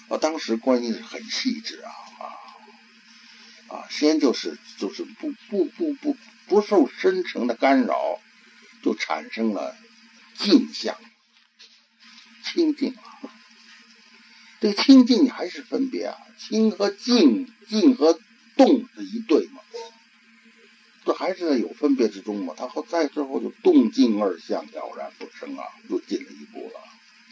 当时观音是很细致先就是不受深层的干扰，就产生了镜相，清净了。这个清净还是分别清和静，静和动是一对嘛，这还是在有分别之中嘛。他再之后就动静二相了然不生又进了一步了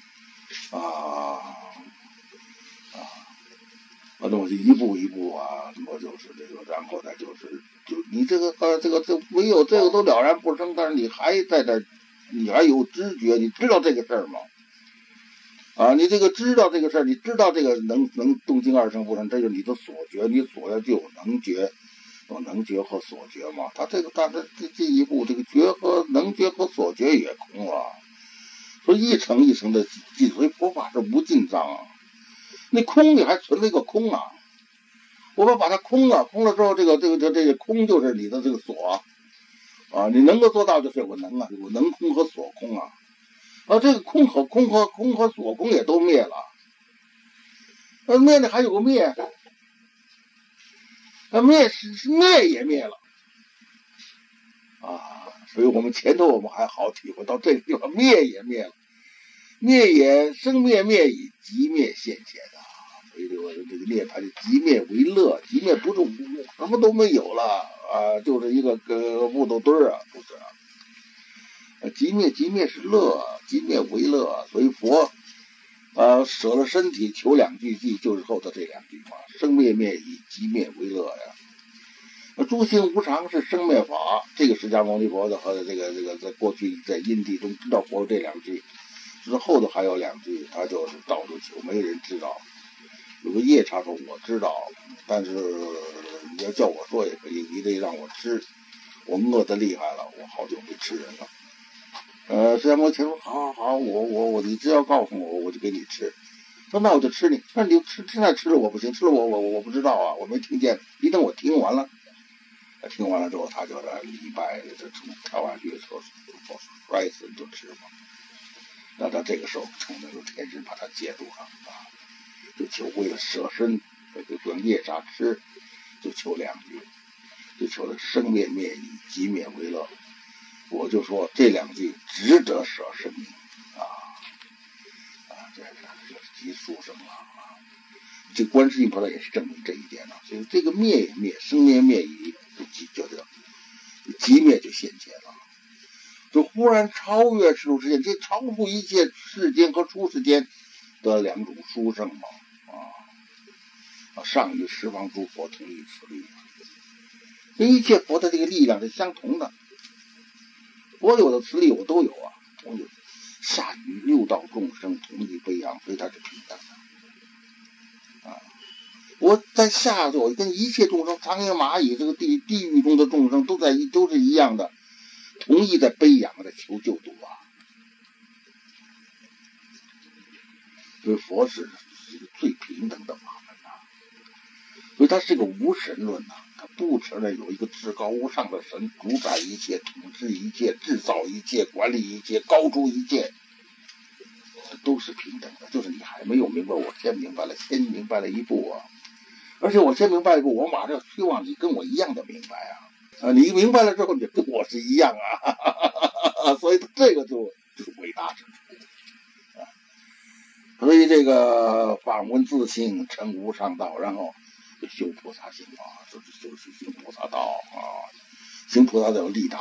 那么就一步一步那么就是这个，然后再就你这个没有这个都了然不生，但是你还在这，你还有知觉，你知道这个事儿吗？你这个知道这个事儿，你知道这个能动静二生不生，这就是你的所觉，你所要就有能觉，有能觉和所觉嘛。他这一步，这个觉和能觉和所觉也空了，所以一层一层的进，所以佛法是无尽藏那空里还存了一个空我们把它空了之后，这个空就是你的这个所你能够做到就是有个能有能空和所空这个空和所空也都灭了，灭了还有个灭，灭也灭了所以我们前头我们还好体会到这个地方，灭也灭了，灭也生灭以即灭现前所以这个涅槃的即灭为乐，即灭不是什么都没有了就是一个木头堆不是即灭是乐，即灭为乐，所以佛舍了身体求两句偈，就是后头这两句话，生灭以即灭为乐诸行无常是生灭法，这个释迦牟尼佛的和这个在过去在因地中知道佛这两句，之后头还有两句，他就是到处求，没人知道。有个夜叉说我知道，但是你要叫我说也可以，你得让我吃，我饿得厉害了，我好久没吃人了。释迦牟尼说好，我你只要告诉我，我就给你吃。说那我就吃你，那你吃了我不行，吃了我不知道我没听见，一等我听完了之后，他就礼拜这跳下去的时候摔死就吃嘛。那他这个时候成那个天神把他接住了就求为了舍身，就让夜叉吃，就求两句，就求了生灭以即灭为乐。我就说这两句值得舍生命这就是极殊胜了这观世音菩萨也是证明这一点所以这个灭也灭，生灭以就即灭就现前了，就忽然超越世俗世间，这超出一切世间和出世间的两种殊胜嘛上于十方诸佛同一此力一切佛的这个力量是相同的，所有的慈力我都有同有，下与六道众生同一悲仰，所以它是平等的我在下头跟一切众生，苍蝇蚂蚁这个地狱中的众生都是一样的，同意在悲仰的求救度所以佛是一个最平等的法门所以它是个无神论它不承认有一个至高无上的神主宰一切，统治一切，制造一切，管理一切，高出一切，这都是平等的，就是你还没有明白，我先明白了一步而且我先明白一步，我马上希望你跟我一样的明白你明白了之后，你跟我是一样所以这个就是伟大之处所以这个反闻自性成无上道，然后修菩萨行就是行菩萨道行菩萨道有利他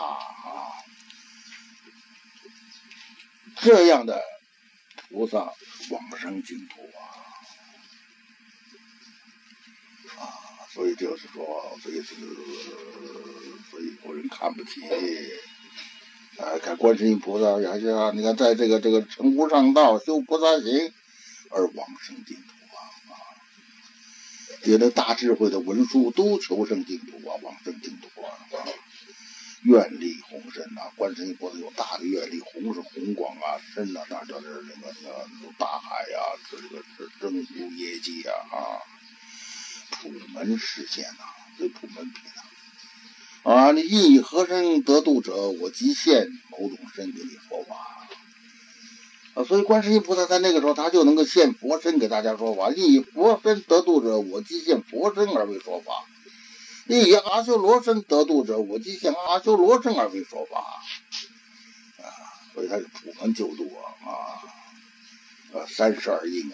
这样的菩萨往生净土所以就是说，所以有人看不起看观世音菩萨还是你看在这个成无上道修菩萨行而往生净土有的大智慧的文殊都求生净土往生净土愿力宏深观世音菩萨有大的愿力，宏是宏广深那就是那个大海这个征服业界普门示现这普门品你应以何身得度者，我即现某种身给你佛法所以观世音菩萨在那个时候他就能够现佛身给大家说法，以佛身得度者，我即现佛身而为说法；以阿修罗身得度者，我即现阿修罗身而为说法。所以他是普门救度32应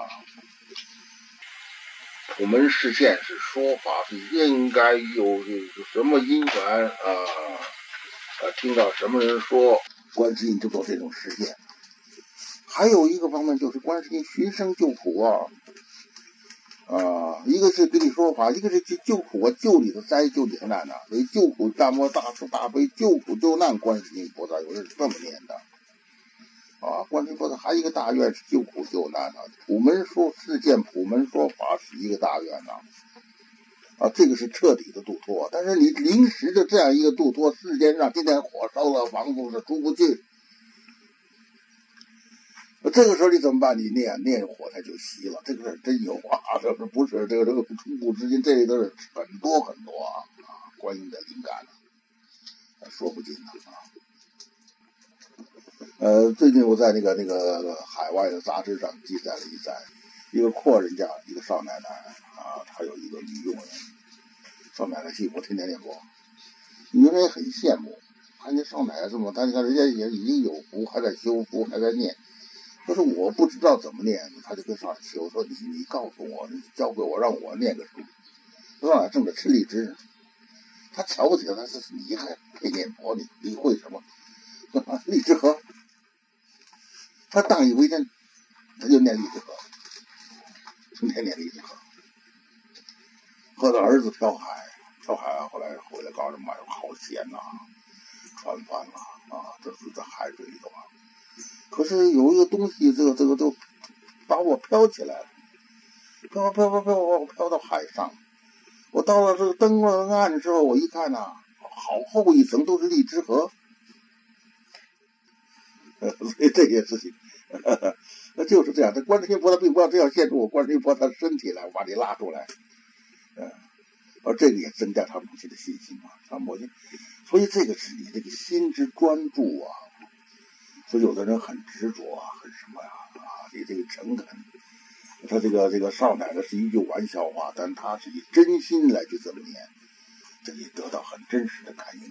普门示现是说法，是应该有什么因缘听到什么人说，观世音就做这种示现。还有一个方面就是观世音寻声救苦一个是给你说法，一个是去救苦救你的灾，救你的难所以救苦大摩大慈大悲救苦救难观世音菩萨有人是这么念的观世音菩萨还有一个大愿是救苦救难普门说示现普门说法是一个大愿这个是彻底的度脱。但是你临时的这样一个度脱，世间上今天火烧了，房子是出不去，这个时候你怎么办？你念火它就熄了，这个是真有这不是这个出古至今，这里都是很多观音的灵感说不尽最近我在那个海外的杂志上记载了一个阔人家一个少奶奶她有一个女佣人，少奶奶幸福天天念佛，女人也很羡慕，看见少奶奶这么，她你看人家也已经有福，还在修福，还在念。可是我不知道怎么念，他就跟少奶奶求说你告诉我，你教给我，让我念个什么？少奶奶正在吃荔枝，他瞧不起他，是你还配念佛？你会什么？荔枝核，他当以为真，他就念荔枝核，成天念荔枝核。和他儿子漂海后来回来告诉妈哟，好险船翻了这是在海水里头可是有一个东西，这个就把我飘起来了，飘到海上。我到了这个登了岸之后，我一看好厚一层都是荔枝核。所以这件事情，那就是这样。这观世音菩萨并不要这样限制我，观世音菩萨的身体来，我把你拉出来。而这个也增加他母亲的信心他母亲，所以这个是你这个心之专注所以有的人很执着很什么你这个诚恳。他这个少奶奶是一句玩笑话，但他是以真心来去这么念，这里得到很真实的感应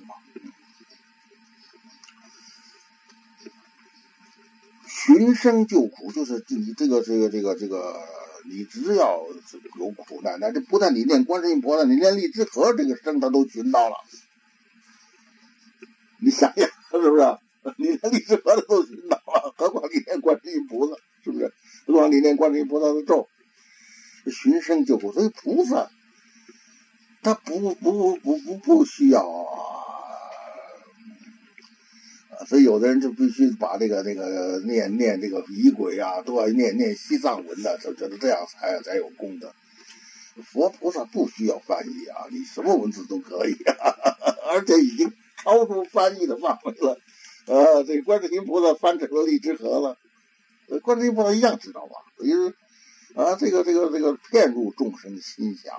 寻声救苦，就是你这个，你只要有苦难，那这不但你念观世音菩萨，你念荔枝核这个声他都寻到了。你想想是不是？你连荔枝核都寻到了，何况你念观世音菩萨，是不是？何况你念观世音菩萨的咒，寻声救苦。所以菩萨他不需要所以有的人就必须把那个念这个仪轨都要念西藏文的，觉得这样才有功德。佛菩萨不需要翻译你什么文字都可以而且已经超出翻译的范围了。这个观世音菩萨翻成了荔枝核了，观世音菩萨一样知道吧？所以这个骗入众生心想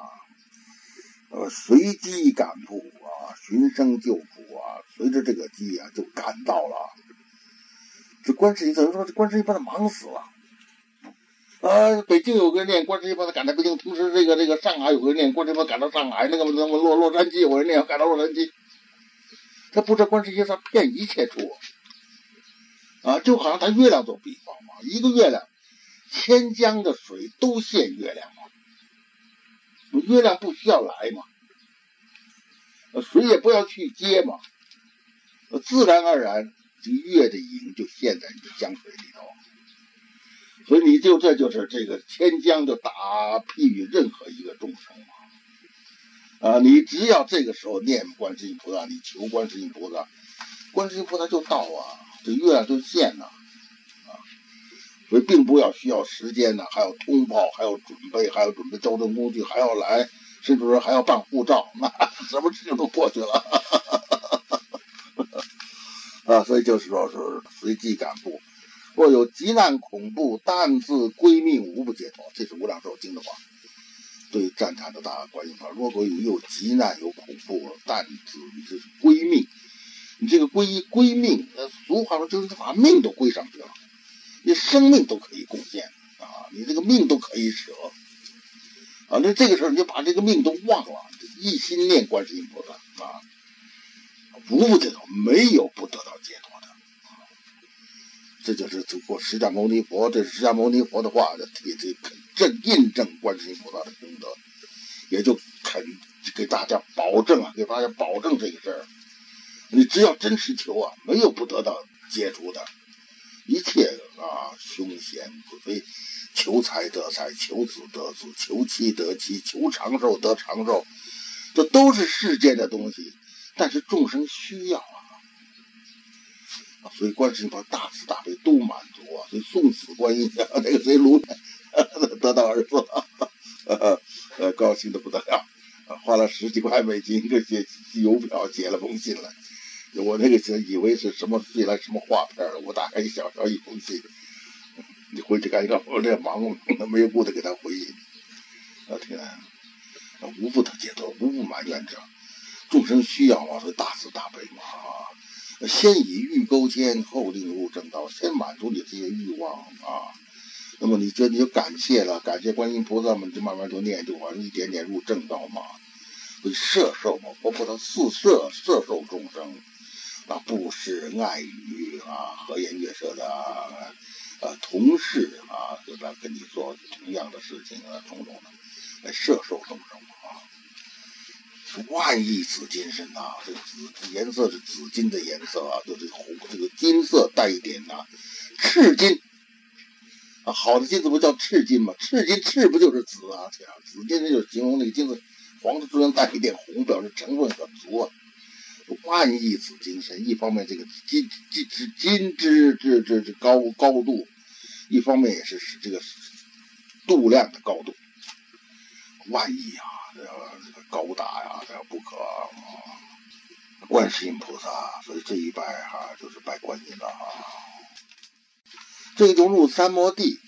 随机赶赴寻声救苦随着这个机就赶到了。这观世音怎么说？这观世音菩萨忙死了北京有个人念观世音菩萨赶到北京，同时这个上海有个人念观世音菩萨赶到上海，那个洛杉矶有人念赶到洛杉矶。他不知道观世音菩萨骗一切处就好像他月亮做比方一个月亮千江的水都现月亮月亮不需要来水也不要去接自然而然这月的影就现在你的江水里头。所以这就是这个千江就打譬喻任何一个众生你只要这个时候念观世音菩萨，你求观世音菩萨，观世音菩萨就到这月亮就现所以并不要需要时间还要通报，还要准备交通工具，还要来，甚至说还要办护照，那什么事情都过去了所以就是说是随机赶赴。若有急难恐怖，但自归命，无不解脱。这是无量寿经的话，对赞叹的大观音法。如果有急难有恐怖，但自你这是归命，你这个归命，俗话说就是把命都归上去了。 你生命都可以贡献啊，你这个命都可以舍啊，那这个时候你就把这个命都忘了，一心念观世音菩萨啊，无不得到，没有不得到解脱的。这就是通过释迦牟尼佛，这是释迦牟尼佛的话，这印证观世音菩萨的功德，也就肯给大家保证啊，给大家保证这个事儿，你只要真实求啊，没有不得到解除的，一切啊凶险不非，求财得财，求子得子，求妻得妻，求长寿得长寿，这都是世间的东西，但是众生需要啊。所以观世音菩萨大慈大悲都满足啊，所以送死观音啊，那个谁卢得到儿子，高兴的不得了，花了10几块美金一个邮票写了封信来，我那个以为是什么寄来什么画片了，我打开一小封信，你回去看一看，我这忙没有顾得给他回应，天啊，无不得解脱，无不满愿者，众生需要啊，所以大慈大悲嘛啊。先以欲钩牵，后令入正道，先满足你这些欲望啊。那么你就感谢了，感谢观音菩萨们，就慢慢就念，就往一点点入正道嘛。所以摄受嘛，佛菩萨摄受众生啊，布施爱语啊，和颜悦色的同事啊，就来跟你做同样的事情啊，种种的来摄受众生啊。万亿紫金身呐，这个紫颜色是紫金的颜色啊，就是红这个金色带一点赤金啊，好的金子不叫赤金吗？赤不就是紫啊？这样紫金就是形容那个金子黄的中间带一点红，表示成分很足啊。万亿紫金身，一方面这个金之高度，一方面也是这个度量的高度，万亿啊！这个高大呀，这不可观世音菩萨，所以这一拜就是拜观音了啊。这个就入三摩地，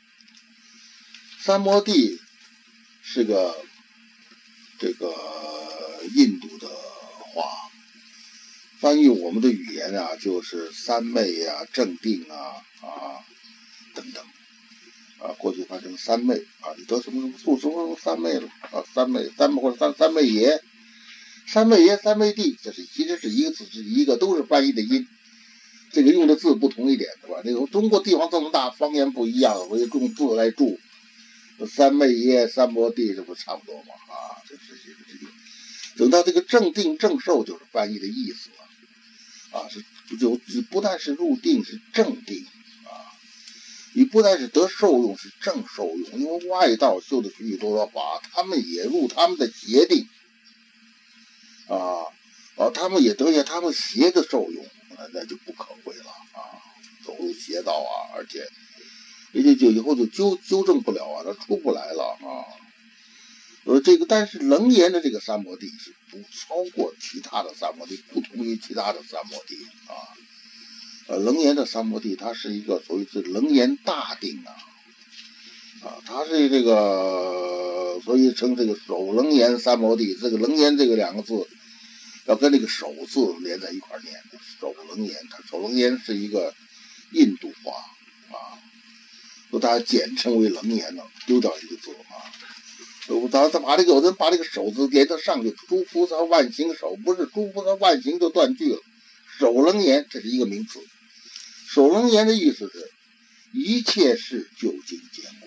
三摩地是个这个印度的话，翻译我们的语言啊，就是三昧啊、正定啊等等。过去翻成三昧啊，你得什么宿什么三昧了啊？三昧或者三昧耶，三昧地，其实是一个字，是一个都是翻译的音，这个用的字不同一点，对吧？这个中国地方这么大，方言不一样，所以用字来注。三昧耶、三摩地，这不差不多吗？这是等到这个正定正受，就是翻译的意思了就不但是入定，是正定。你不但是得受用，是正受用，因为外道修的许许多多法，他们也入他们的邪定他们也得下他们邪的受用，那就不可贵了走入邪道而且就以后就纠正不了他出不来了但是楞严的这个三摩地是不超过其他的三摩地，不同于其他的三摩地楞严的三摩地，它是一个所谓是楞严大定它是这个，所以称这个首楞严三摩地。这个楞严这个2个字，要跟这个首字连在一块念的。首楞严，首楞严是一个印度话就大家简称为楞严了，丢掉一个字我把这个手字连到上去，诸菩萨万行手，不是诸菩萨万行就断句了。首楞严这是一个名词。首楞严的意思是一切事究竟坚固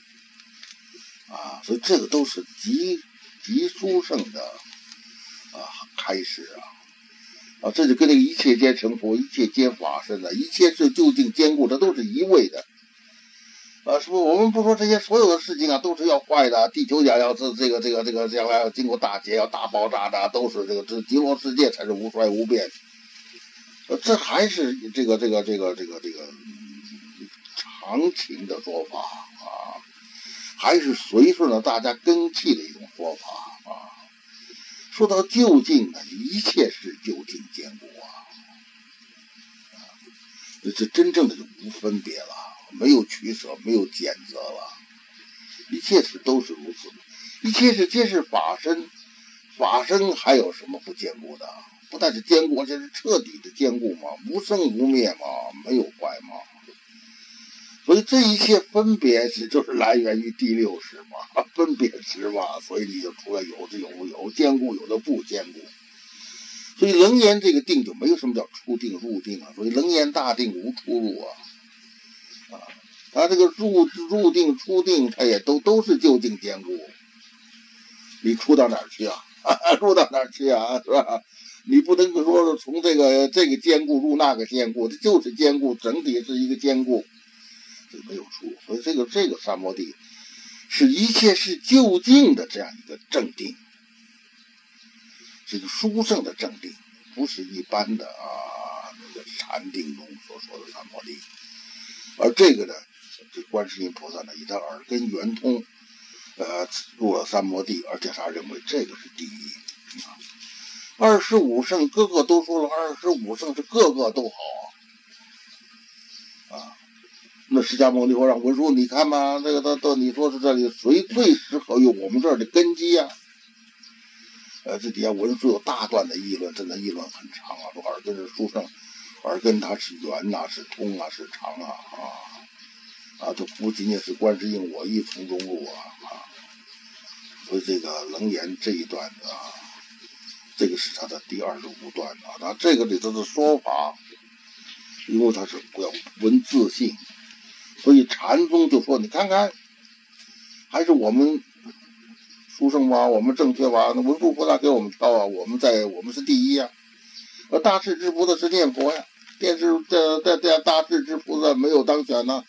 所以这个都是极殊胜的开始这就跟那个一切皆成佛，一切皆法身一切事究竟坚固，这都是一味的是不？我们不说这些所有的事情都是要坏的，地球要这个将来要经过大劫，要大爆炸的，都是这极乐世界才是无衰无变。这还是这个常情的说法还是随顺了大家根器的一种说法说到究竟呢，一切是究竟坚固这真正的就无分别了，没有取舍，没有拣择了，一切事都是如此，一切事皆是法身，法身还有什么不坚固的？不但是坚固，而且是彻底的坚固嘛，无生无灭嘛，没有坏嘛。 所以这一切分别就是来源于第六识嘛，分别识嘛，所以你就出来有坚固，有的不坚固。所以楞严这个定就没有什么叫出定入定啊，所以楞严大定无出入啊，它这个入定出定，它也都是就近坚固。你出到哪儿去啊？入到哪儿去啊？是吧？你不能说是从这个坚固入那个坚固，这就是坚固，整体是一个坚固，这没有出。所以这个三摩地是一切是就近的这样一个正定，是个殊胜的正定，不是一般的那个禅定中所说的三摩地。而这个呢，这观世音菩萨呢，以他耳根圆通，入了三摩地，而且他认为这个是第一。25圣个个都说了，25圣是个个都好那释迦牟尼佛让文殊，你看吧，这个你说是这里谁最适合用我们这儿的根基啊？这底下文殊有大段的议论，真的议论很长说耳根是殊胜，耳根它是圆是通是长这不仅仅是观世音我亦从中入所以这个楞严这一段这个是他的第25段那这个里头的说法，因为他是不要文字性，所以禅宗就说你看看，还是我们殊胜吧，我们正确吧，那文殊菩萨给我们挑我们是第一而大势至菩萨是念佛呀，大势至菩萨没有当选呢。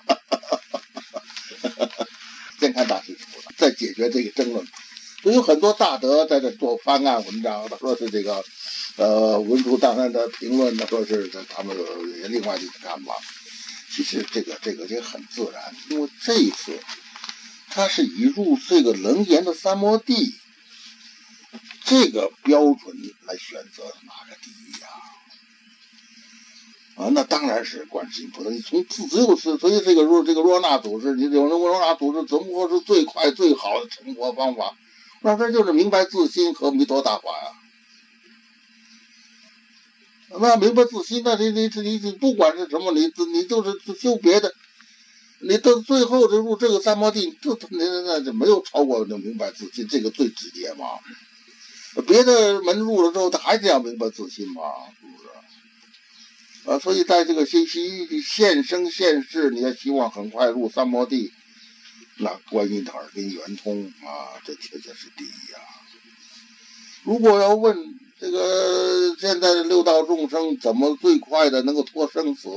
先看大势至菩萨，再解决这个争论。所以有很多大德在这做翻案文章，他说是这个文殊当然的评论，他说是他们有另外的看法。其实这个很自然，因为这一次他是以入这个楞严的三摩地这个标准来选择哪个第一那当然是观世音菩萨。你从只有是，所以这个若那祖师，你有人问若那祖师怎么说是最快最好的成佛方法？那这就是明白自心和弥陀大法那明白自心，那你不管是什么，你就是修别的，你到最后入这个三摩地，那就没有超过明白自心，这个最直接嘛。别的门入了之后，他还是要明白自心嘛，是不是？所以在这个现生现世，你要希望很快入三摩地，那观音的耳根圆通这确实是第一如果要问这个现在的六道众生怎么最快的能够脱生死，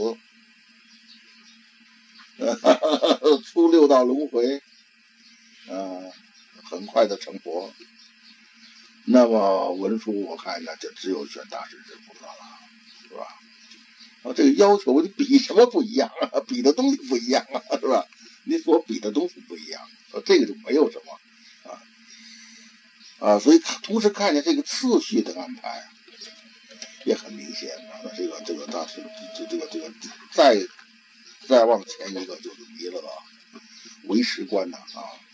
出六道轮回，很快的成佛，那么文殊我看那就只有选大势至菩萨了，是吧？这个要求你比什么不一样比的东西不一样是吧？你所比的东西不一样，这个就没有什么所以同时看见这个次序的安排也很明显这个大势这个再往前一个就是弥勒唯识观